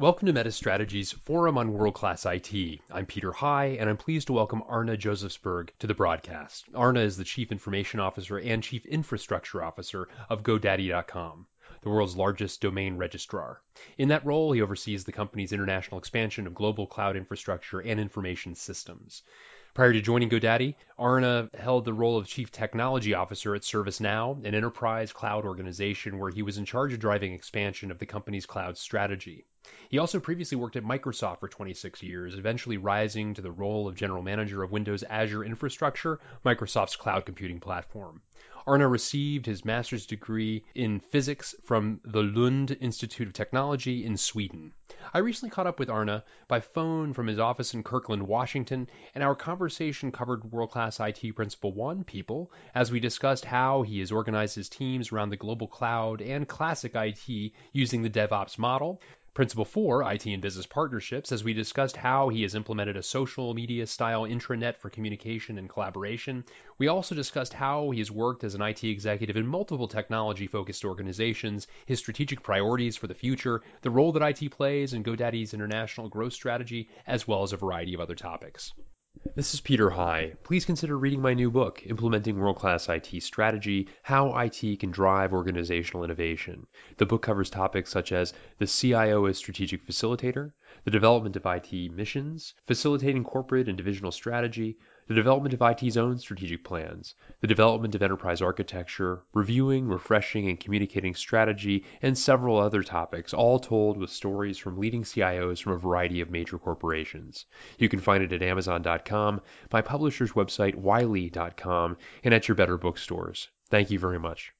Welcome to MetaStrategy's Forum on World-Class IT. I'm Peter High, and I'm pleased to welcome Arne Josefsberg to the broadcast. Arne is the Chief Information Officer and Chief Infrastructure Officer of GoDaddy.com, the world's largest domain registrar. In that role, he oversees the company's international expansion of global cloud infrastructure and information systems. Prior to joining GoDaddy, Arne held the role of Chief Technology Officer at ServiceNow, an enterprise cloud organization where he was in charge of driving expansion of the company's cloud strategy. He also previously worked at Microsoft for 26 years, eventually rising to the role of General Manager of Windows Azure Infrastructure, Microsoft's cloud computing platform. Arne received his master's degree in physics from the Lund Institute of Technology in Sweden. I recently caught up with Arne by phone from his office in Kirkland, Washington, and our conversation covered world-class IT Principle 1, people, as we discussed how he has organized his teams around the global cloud and classic IT using the DevOps model. Principle 4, IT and business partnerships, as we discussed how he has implemented a social media style intranet for communication and collaboration. We also discussed how he has worked as an IT executive in multiple technology focused organizations, his strategic priorities for the future, the role that IT plays in GoDaddy's international growth strategy, as well as a variety of other topics. This is Peter High. Please consider reading my new book, Implementing World-Class IT Strategy, How IT Can Drive Organizational Innovation. The book covers topics such as the CIO as strategic facilitator, the development of IT missions, facilitating corporate and divisional strategy, the development of IT's own strategic plans, the development of enterprise architecture, reviewing, refreshing, and communicating strategy, and several other topics, all told with stories from leading CIOs from a variety of major corporations. You can find it at Amazon.com, my publisher's website, Wiley.com, and at your better bookstores. Thank you very much.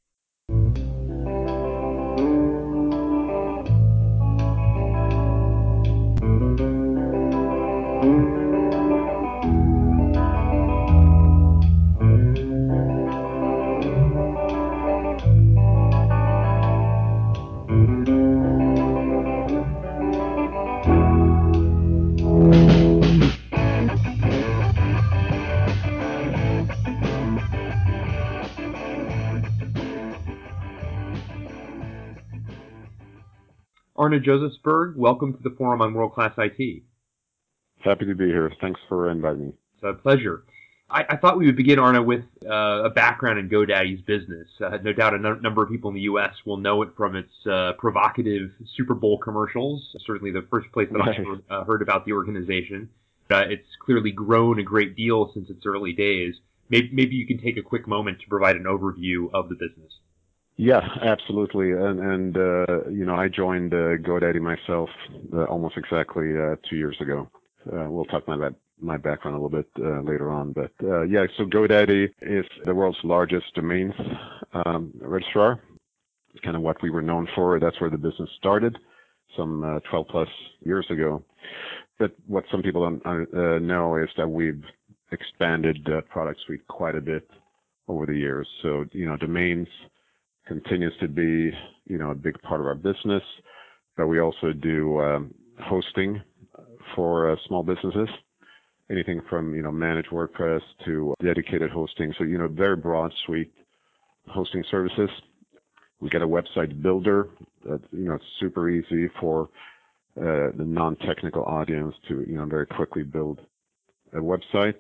Arne Josefsberg, welcome to the Forum on World-Class IT. Happy to be here. Thanks for inviting me. It's a pleasure. I thought we would begin, Arne, with a background in GoDaddy's business. No doubt a number of people in the U.S. will know it from its provocative Super Bowl commercials, certainly the first place that I heard about the organization. It's clearly grown a great deal since its early days. Maybe you can take a quick moment to provide an overview of the business. Yeah, absolutely. And I joined GoDaddy myself almost exactly 2 years ago. We'll talk about my background a little bit later on. But so GoDaddy is the world's largest domains registrar. It's kind of what we were known for. That's where the business started some 12 plus years ago. But what some people don't know is that we've expanded the product suite quite a bit over the years. So, domains continues to be, a big part of our business, but we also do hosting for small businesses, anything from, managed WordPress to dedicated hosting. So, very broad suite hosting services. We get a website builder that, it's super easy for the non-technical audience to, very quickly build a website.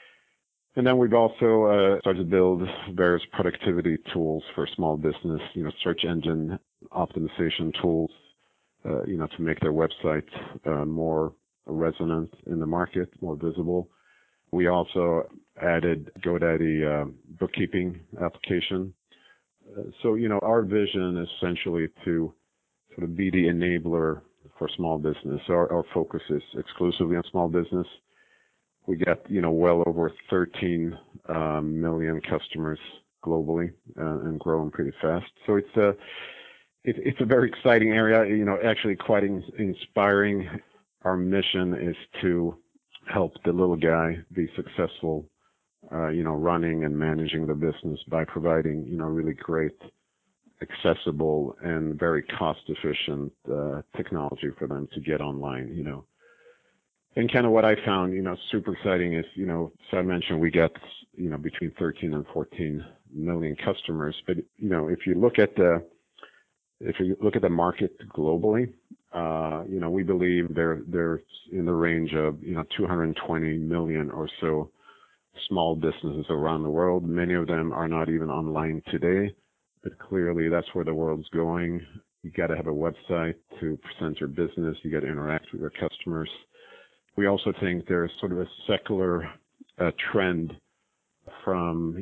And then we've also started to build various productivity tools for small business, search engine optimization tools, to make their website more resonant in the market, more visible. We also added GoDaddy bookkeeping application. So, our vision is essentially to sort of be the enabler for small business. Our focus is exclusively on small business. We got, well over 13 million customers globally and growing pretty fast. So it's a very exciting area, actually quite inspiring. Our mission is to help the little guy be successful, running and managing the business by providing, really great, accessible, and very cost-efficient technology for them to get online, And kind of what I found, super exciting is, so I mentioned we get, between 13 and 14 million customers. But, if you look at the market globally, We believe there's in the range of 220 million or so small businesses around the world. Many of them are not even online today, but clearly that's where the world's going. You got to have a website to present your business. You got to interact with your customers. We also think there's sort of a secular trend from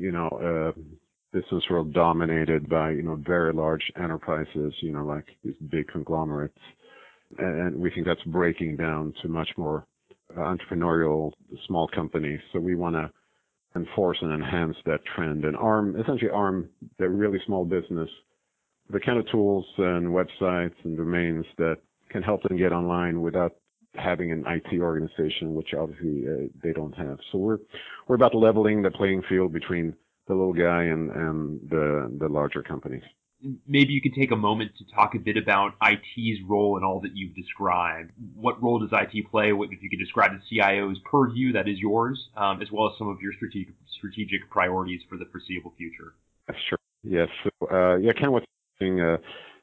business world dominated by very large enterprises, like these big conglomerates, and we think that's breaking down to much more entrepreneurial small companies. So we want to enforce and enhance that trend and arm the really small business the kind of tools and websites and domains that can help them get online without having an IT organization, which obviously they don't have. So we're about leveling the playing field between the little guy and the larger companies. Maybe you could take a moment to talk a bit about IT's role in all that you've described. What role does IT play? What, if you could describe the CIO's purview, that is yours, as well as some of your strategic priorities for the foreseeable future? Sure. Yes. So, kind of what's interesting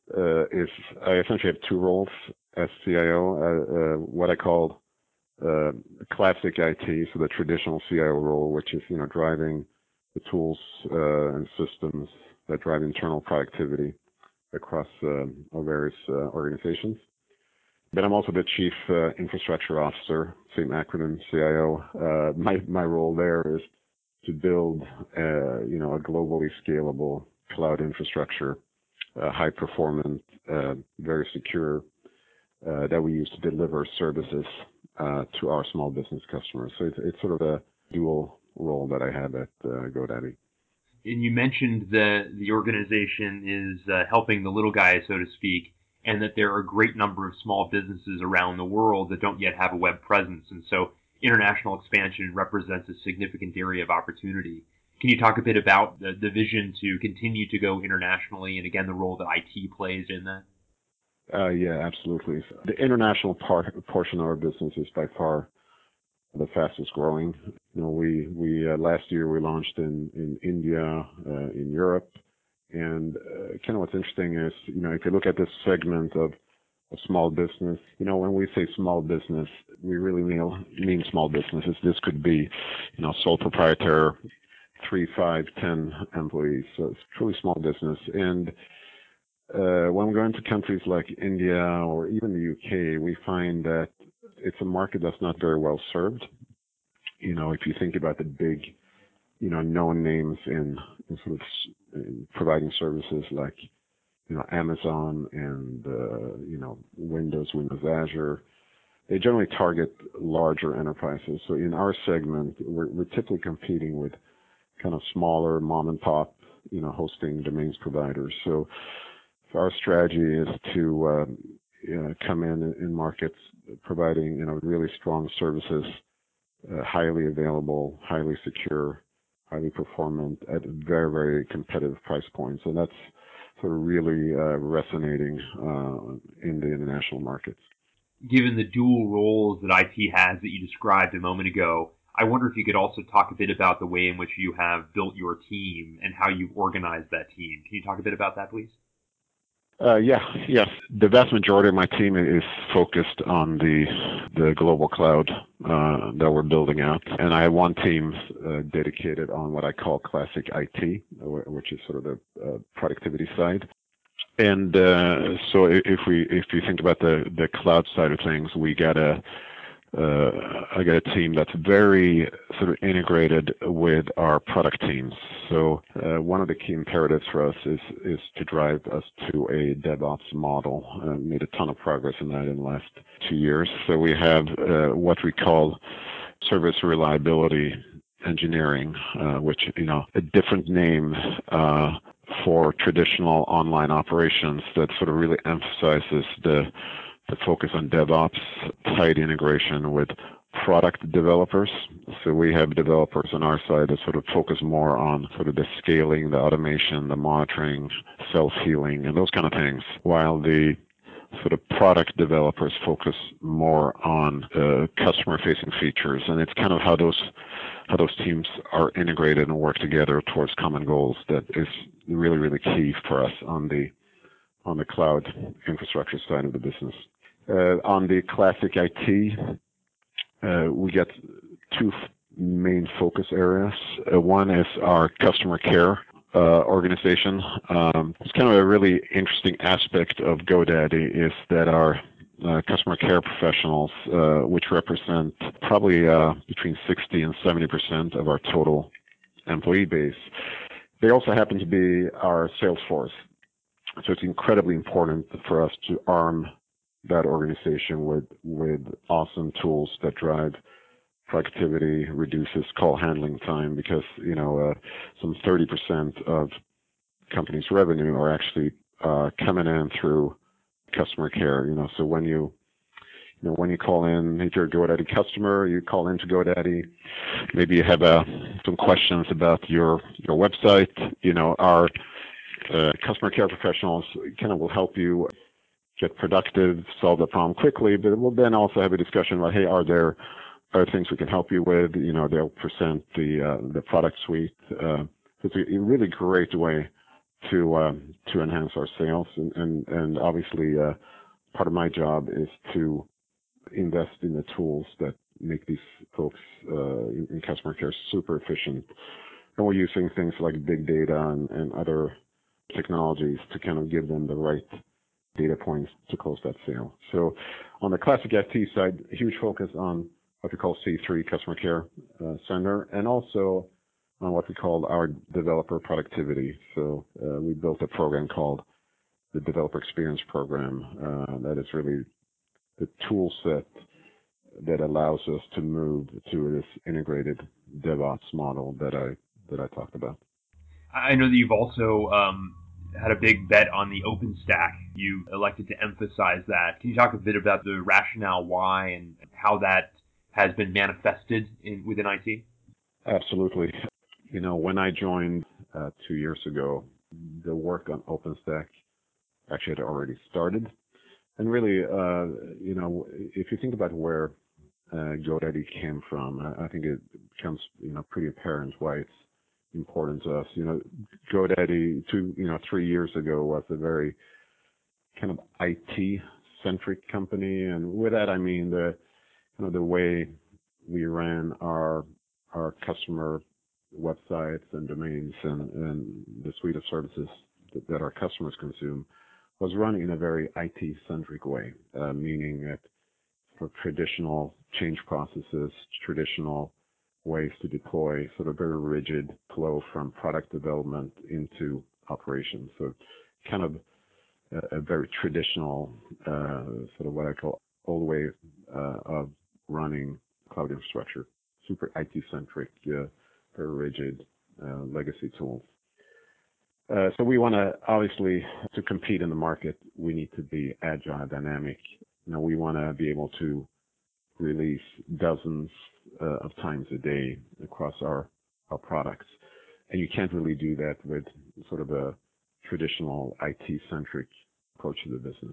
is I essentially have two roles as CIO. What I call classic IT, so the traditional CIO role, which is driving the tools and systems that drive internal productivity across our various organizations. But I'm also the Chief Infrastructure Officer, same acronym, CIO. My role there is to build a globally scalable cloud infrastructure, high performant, very secure, that we use to deliver services to our small business customers. So it's sort of a dual role that I have at GoDaddy. And you mentioned that the organization is helping the little guy, so to speak, and that there are a great number of small businesses around the world that don't yet have a web presence. And so international expansion represents a significant area of opportunity. Can you talk a bit about the vision to continue to go internationally and, again, the role that IT plays in that? Yeah, absolutely. The international portion of our business is by far the fastest growing. We last year we launched in India, in Europe, and kind of what's interesting is if you look at this segment of a small business, when we say small business, we really mean small businesses. This could be sole proprietor, 3, 5, 10 employees. So it's truly small business. And when we go into countries like India or even the UK, we find that it's a market that's not very well served. If you think about the big, known names in providing services like, Amazon and, Windows Azure, they generally target larger enterprises. So in our segment, we're typically competing with kind of smaller mom and pop, hosting domains providers. So our strategy is to come in markets providing really strong services, highly available, highly secure, highly performant at very, very competitive price points. And that's sort of really resonating in the international markets. Given the dual roles that IT has that you described a moment ago, I wonder if you could also talk a bit about the way in which you have built your team and how you've organized that team. Can you talk a bit about that, please? Yes. The vast majority of my team is focused on the global cloud that we're building out, and I have one team dedicated on what I call classic IT, which is sort of the productivity side. And so if you think about the cloud side of things, I got a team that's very sort of integrated with our product teams. So one of the key imperatives for us is to drive us to a DevOps model. Made a ton of progress in that in the last 2 years. So we have what we call service reliability engineering, which a different name for traditional online operations that sort of really emphasizes the focus on DevOps, tight integration with product developers. So we have developers on our side that sort of focus more on sort of the scaling, the automation, the monitoring, self-healing, and those kind of things, while the sort of product developers focus more on customer-facing features. And it's kind of how those teams are integrated and work together towards common goals that is really, really key for us on the cloud infrastructure side of the business. On the classic IT, we get two main focus areas. One is our customer care organization. It's kind of a really interesting aspect of GoDaddy is that our customer care professionals, which represent probably between 60 and 70% of our total employee base, they also happen to be our sales force. So it's incredibly important for us to arm that organization with awesome tools that drive productivity, reduces call handling time, because some 30% of companies' revenue are actually coming in through customer care. So when you call in, if you're a GoDaddy customer, you call into GoDaddy, maybe you have some questions about your website. Our customer care professionals kind of will help you get productive, solve the problem quickly, but we'll then also have a discussion about, hey, are there things we can help you with? They'll present the product suite. It's a really great way to enhance our sales, and obviously part of my job is to invest in the tools that make these folks in customer care super efficient. And we're using things like big data and other technologies to kind of give them the right data points to close that sale. So on the classic IT side, a huge focus on what we call C3 Customer Care Center, and also on what we call our developer productivity. So we built a program called the Developer Experience Program. That is really the tool set that allows us to move to this integrated DevOps model that I talked about. I know that you've also had a big bet on the OpenStack. You elected to emphasize that. Can you talk a bit about the rationale why and how that has been manifested within IT? Absolutely. When I joined 2 years ago, the work on OpenStack actually had already started. And really, if you think about where GoDaddy came from, I think it becomes, pretty apparent why it's important to us. GoDaddy 3 years ago was a very kind of IT-centric company, and with that I mean the way we ran our customer websites and domains and the suite of services that our customers consume was run in a very IT-centric way, meaning that for traditional change processes, traditional ways to deploy, sort of very rigid flow from product development into operations. So kind of a very traditional, sort of what I call old way of running cloud infrastructure, super IT-centric, very rigid legacy tools. So we want to, obviously, to compete in the market, we need to be agile, dynamic. We want to be able to release dozens of times a day across our products. And you can't really do that with sort of a traditional IT-centric approach to the business.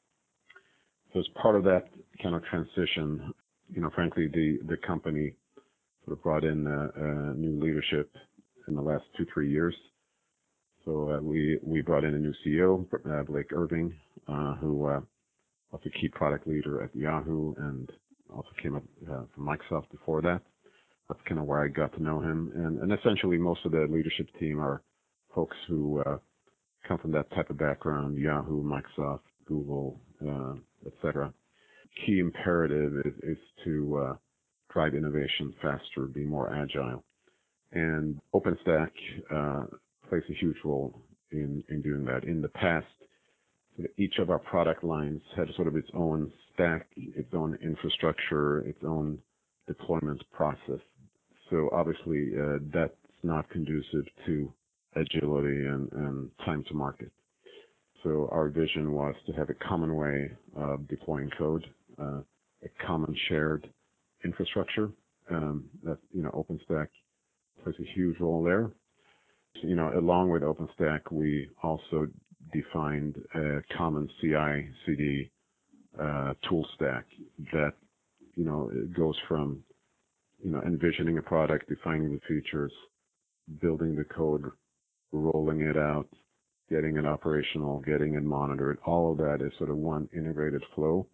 So as part of that kind of transition, frankly, the company sort of brought in new leadership in the last 2-3 years. So we brought in a new CEO, Blake Irving, who was a key product leader at Yahoo and also came up from Microsoft before that. That's kind of where I got to know him. And essentially most of the leadership team are folks who come from that type of background, Yahoo, Microsoft, Google, etc. Key imperative is to drive innovation faster, be more agile. And OpenStack plays a huge role in doing that. In the past, each of our product lines had sort of its own stack, its own infrastructure, its own deployment process. So obviously that's not conducive to agility and time to market. So our vision was to have a common way of deploying code, a common shared infrastructure. That OpenStack plays a huge role there. Along with OpenStack, we also defined a common CI/CD tool stack that goes from envisioning a product, defining the features, building the code, rolling it out, getting it operational, getting it monitored. All of that is sort of one integrated flow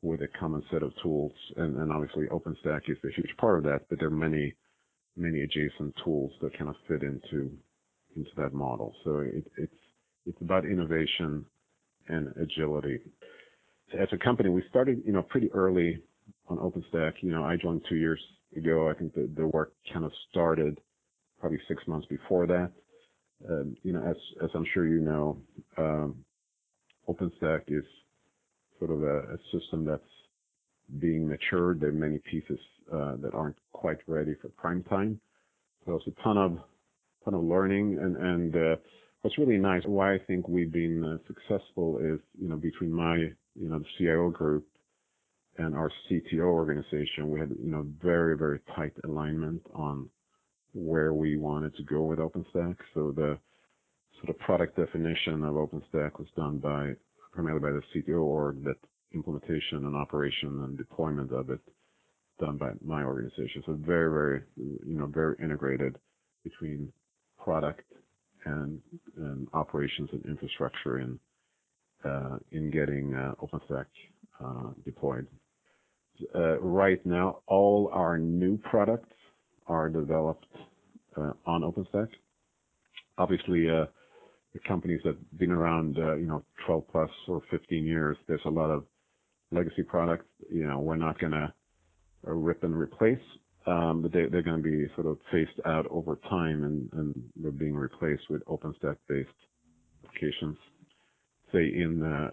with a common set of tools, and obviously OpenStack is a huge part of that, but there are many adjacent tools that kind of fit into that model. So it's about innovation and agility. As a company, we started, pretty early on OpenStack. I joined 2 years ago. I think the work kind of started probably 6 months before that. As I'm sure you know, OpenStack is sort of a system that's being matured. There are many pieces that aren't quite ready for prime time. So it's a ton of learning, and what's really nice, why I think we've been successful is, between my, the CIO group and our CTO organization, we had, very, very tight alignment on where we wanted to go with OpenStack. So the sort of product definition of OpenStack was done primarily by the CTO org, that implementation and operation and deployment of it done by my organization. So very, very, very integrated between product and operations and infrastructure in getting OpenStack deployed. Right now, all our new products are developed on OpenStack. Obviously, the companies that have been around, 12 plus or 15 years, there's a lot of legacy products. We're not going to rip and replace, but they're going to be sort of phased out over time, and they're being replaced with OpenStack-based applications. Say in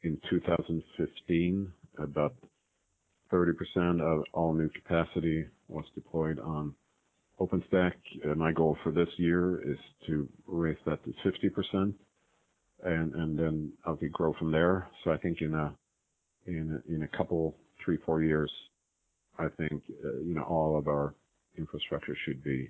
2015, about 30% of all new capacity was deployed on OpenStack. My goal for this year is to raise that to 50%, and then obviously grow from there. So I think in a couple, 3-4 years, I think all of our infrastructure should be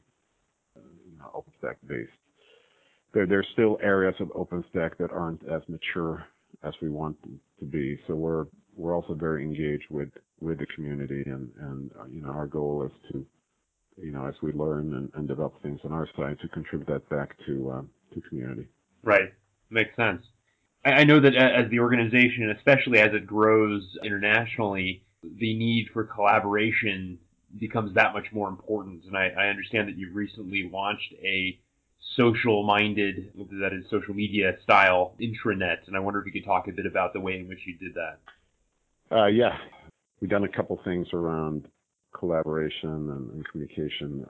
OpenStack based. There's still areas of OpenStack that aren't as mature as we want them to be. So we're also very engaged with the community, and our goal is to, as we learn and develop things on our side, to contribute that back to community. Right. Makes sense. I know that as the organization, especially as it grows internationally, the need for collaboration becomes that much more important. And I understand that you've recently launched a social-minded, that is social media style intranet. And I wonder if you could talk a bit about the way in which you did that. Yeah. We've done a couple things around collaboration and communication.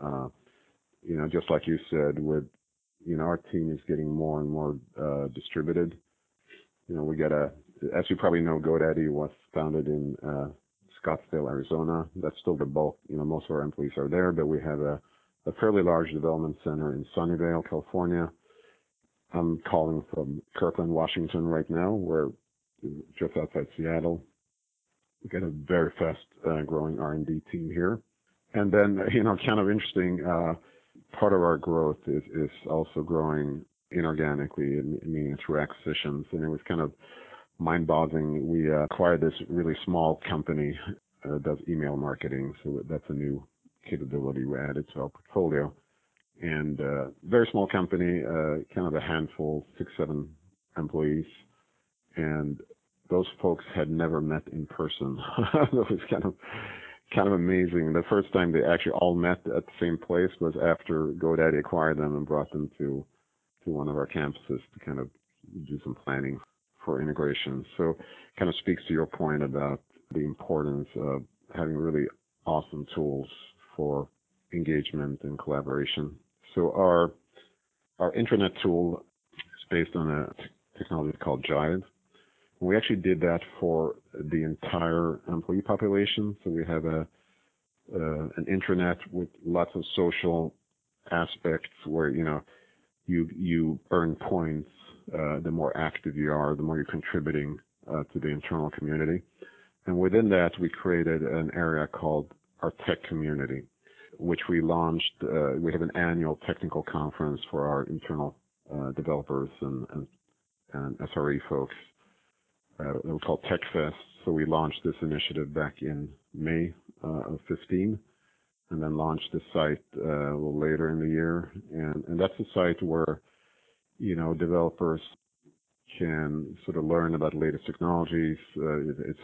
Just like you said, with, our team is getting more and more distributed. We got as you probably know, GoDaddy was founded in Scottsdale, Arizona. That's still the bulk. Most of our employees are there, but we have a fairly large development center in Sunnyvale, California. I'm calling from Kirkland, Washington right now. We're just outside Seattle. We got a very fast growing R&D team here. And then, kind of interesting, part of our growth is also growing inorganically, meaning through acquisitions. And it was kind of mind-boggling. We acquired this really small company that does email marketing. So that's a new capability we added to our portfolio. And very small company, kind of a handful, 6-7 employees. And those folks had never met in person. It was kind of amazing. The first time they actually all met at the same place was after GoDaddy acquired them and brought them to one of our campuses to kind of do some planning for integration. So kind of speaks to your point about the importance of having really awesome tools for engagement and collaboration. So our intranet tool is based on a technology called Jive. We actually did that for the entire employee population. So we have an intranet with lots of social aspects where, you earn points. The more active you are, the more you're contributing to the internal community. And within that, we created an area called our tech community, which we launched. We have an annual technical conference for our internal developers and SRE folks. We call TechFest. So we launched this initiative back in May of 15, and then launched the site a little later in the year. And that's a site where, developers can sort of learn about latest technologies. It's sort of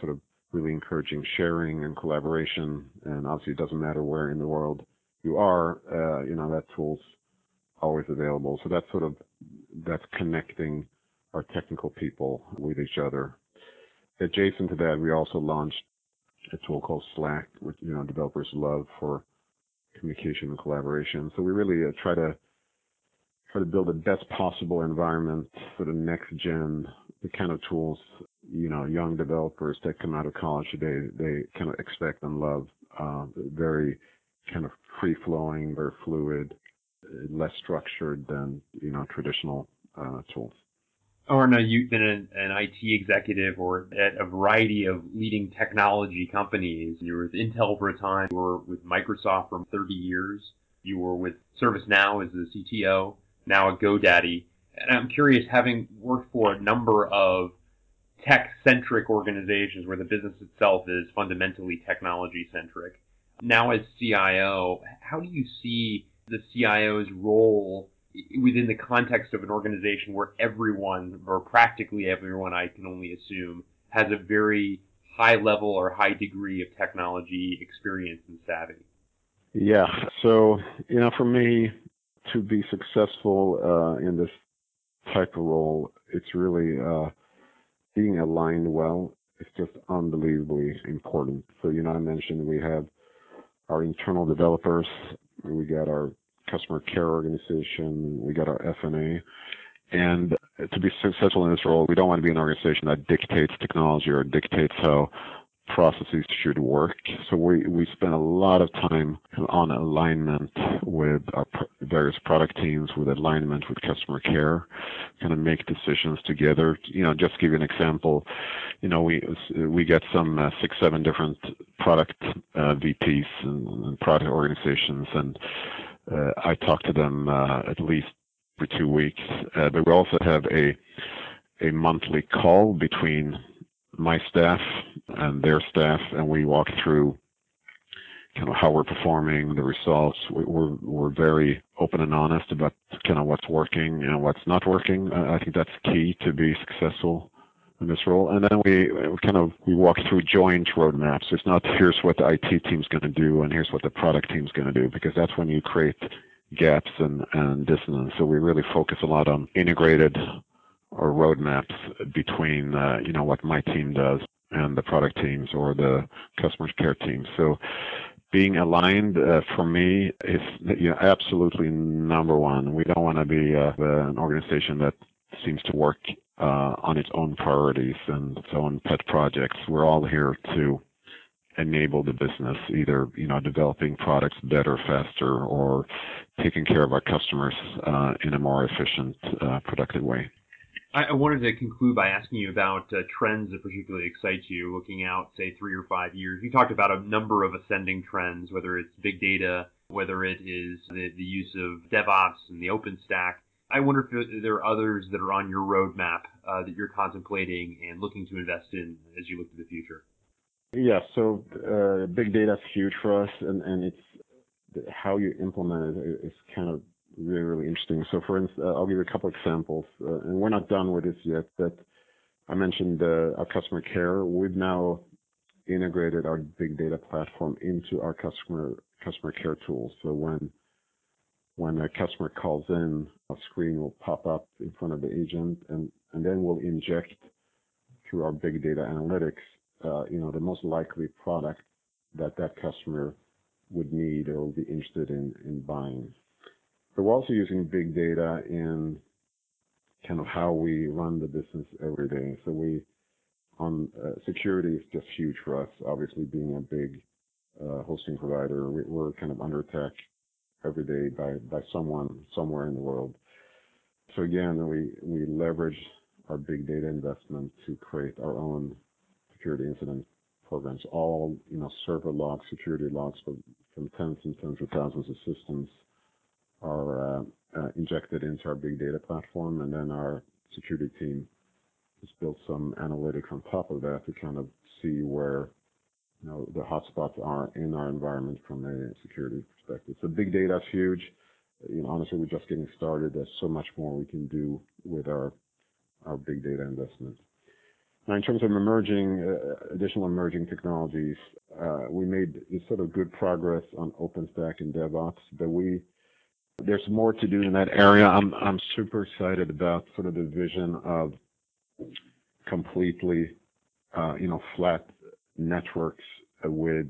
really encouraging sharing and collaboration. And obviously, it doesn't matter where in the world you are, that tool's always available. So that's connecting our technical people with each other. Adjacent to that, we also launched a tool called Slack, which developers love for communication and collaboration. So we really try to build the best possible environment for the next gen, the kind of tools, young developers that come out of college today, they kind of expect and love, very kind of free-flowing, very fluid, less structured than, traditional tools. Arna, you've been an IT executive or at a variety of leading technology companies. You were with Intel for a time. You were with Microsoft for 30 years. You were with ServiceNow as the CTO, now at GoDaddy. And I'm curious, having worked for a number of tech-centric organizations where the business itself is fundamentally technology-centric, now as CIO, how do you see the CIO's role within the context of an organization where everyone, or practically everyone, I can only assume, has a very high level or high degree of technology experience and savvy? Yeah. So, for me, to be successful in this type of role, it's really being aligned well. It's just unbelievably important. So, I mentioned we have our internal developers, we got our customer care organization, we got our F&A. And to be successful in this role, we don't want to be an organization that dictates technology or dictates how processes should work. So we spend a lot of time on alignment with our various product teams, with alignment with customer care, kind of make decisions together. Just to give you an example, we get some 6-7 different product VPs and product organizations, and I talk to them at least for 2 weeks. But we also have a monthly call between my staff and their staff, and we walk through kind of how we're performing, the results. We're very open and honest about kind of what's working and what's not working. I think that's key to be successful in this role. And then we walk through joint roadmaps. It's not here's what the IT team's going to do and here's what the product team's going to do, because that's when you create gaps and dissonance. So we really focus a lot on integrated or roadmaps between what my team does and the product teams or the customer care team. So being aligned for me is absolutely number one. We don't want to be an organization that seems to work on its own priorities and its own pet projects. We're all here to enable the business, either developing products better, faster, or taking care of our customers in a more efficient, productive way. I wanted to conclude by asking you about trends that particularly excite you, looking out, say, 3 or 5 years. You talked about a number of ascending trends, whether it's big data, whether it is the use of DevOps and the OpenStack. I wonder if there are others that are on your roadmap that you're contemplating and looking to invest in as you look to the future. Yeah, so big data is huge for us, and it's how you implement it is kind of really, really interesting. So, for instance, I'll give you a couple examples, and we're not done with this yet, but I mentioned our customer care. We've now integrated our big data platform into our customer care tools. So when a customer calls in, a screen will pop up in front of the agent, and then we'll inject through our big data analytics, the most likely product that customer would need or would be interested in buying. But we're also using big data in kind of how we run the business every day. So security is just huge for us. Obviously, being a big hosting provider, we're kind of under attack every day by someone somewhere in the world. So again, we leverage our big data investment to create our own security incident programs. All server logs, security logs from tens and tens of thousands of systems are injected into our big data platform, and then our security team has built some analytics on top of that to kind of see where the hotspots are in our environment from a security perspective. So big data is huge. Honestly, we're just getting started. There's so much more we can do with our big data investment. Now, in terms of additional emerging technologies, we made sort of good progress on OpenStack and DevOps, but there's more to do in that area. I'm super excited about sort of the vision of completely, flat networks with,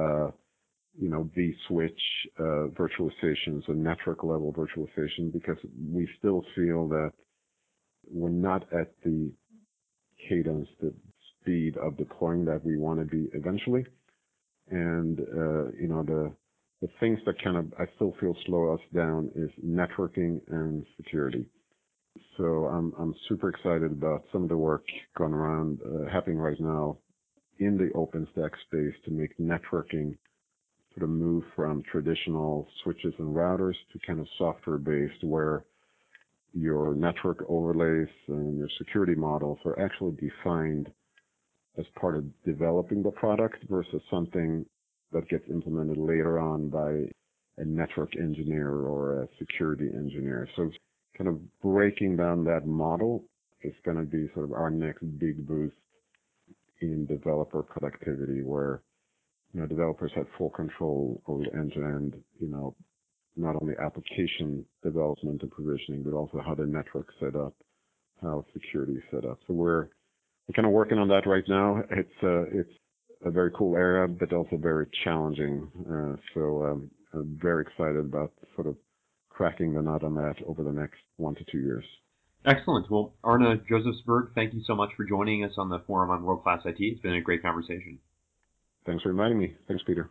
vSwitch virtualization, so network level virtualization, because we still feel that we're not at the cadence, the speed of deploying that we want to be eventually. And, the things that I still feel slow us down is networking and security. So I'm super excited about some of the work going around, happening right now in the OpenStack space to make networking sort of move from traditional switches and routers to kind of software-based, where your network overlays and your security models are actually defined as part of developing the product versus something that gets implemented later on by a network engineer or a security engineer. So kind of breaking down that model is going to be sort of our next big boost in developer productivity, where developers have full control over the end-to-end, not only application development and provisioning, but also how the network's set up, how security is set up. So we're kind of working on that right now. It's a very cool area, but also very challenging. So I'm very excited about sort of cracking the nut on that over the next 1 to 2 years. Excellent. Well, Arne Josefsberg, thank you so much for joining us on the Forum on World Class IT. It's been a great conversation. Thanks for inviting me. Thanks, Peter.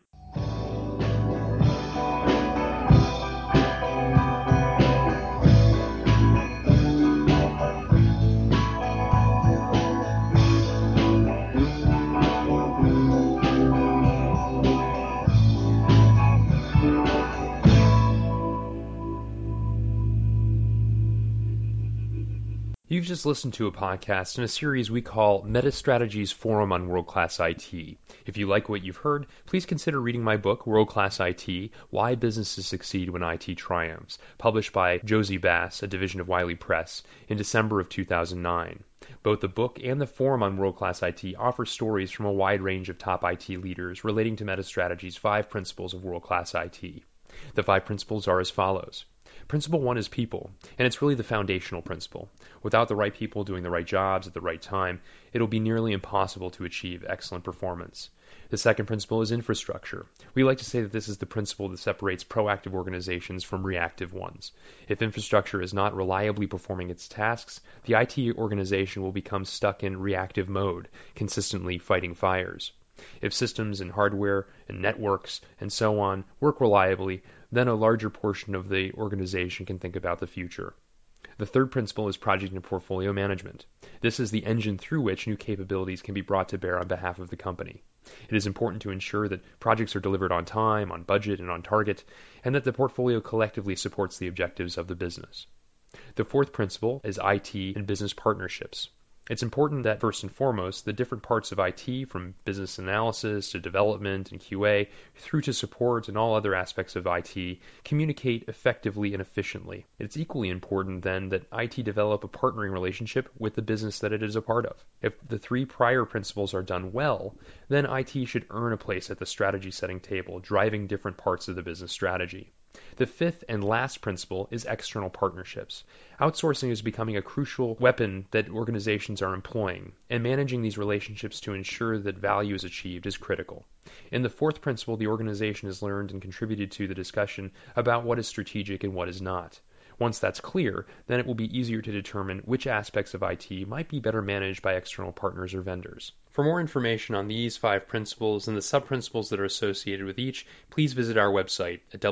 You've just listened to a podcast in a series we call MetaStrategy's Forum on World Class IT. If you like what you've heard, please consider reading my book, World Class IT, Why Businesses Succeed When IT Triumphs, published by Josie Bass, a division of Wiley Press, in December of 2009. Both the book and the Forum on World Class IT offer stories from a wide range of top IT leaders relating to MetaStrategy's 5 principles of world class IT. The 5 principles are as follows. Principle 1 is people, and it's really the foundational principle. Without the right people doing the right jobs at the right time, it'll be nearly impossible to achieve excellent performance. The second principle is infrastructure. We like to say that this is the principle that separates proactive organizations from reactive ones. If infrastructure is not reliably performing its tasks, the IT organization will become stuck in reactive mode, consistently fighting fires. If systems and hardware and networks and so on work reliably, then a larger portion of the organization can think about the future. The third principle is project and portfolio management. This is the engine through which new capabilities can be brought to bear on behalf of the company. It is important to ensure that projects are delivered on time, on budget, and on target, and that the portfolio collectively supports the objectives of the business. The fourth principle is IT and business partnerships. It's important that, first and foremost, the different parts of IT, from business analysis to development and QA, through to support and all other aspects of IT, communicate effectively and efficiently. It's equally important, then, that IT develop a partnering relationship with the business that it is a part of. If the 3 prior principles are done well, then IT should earn a place at the strategy-setting table, driving different parts of the business strategy. The fifth and last principle is external partnerships. Outsourcing is becoming a crucial weapon that organizations are employing, and managing these relationships to ensure that value is achieved is critical. In the fourth principle, the organization has learned and contributed to the discussion about what is strategic and what is not. Once that's clear, then it will be easier to determine which aspects of IT might be better managed by external partners or vendors. For more information on these 5 principles and the sub-principles that are associated with each, please visit our website at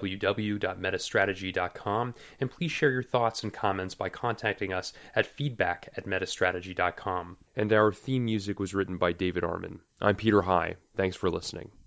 www.metastrategy.com, and please share your thoughts and comments by contacting us at feedback@metastrategy.com. And our theme music was written by David Arman. I'm Peter High. Thanks for listening.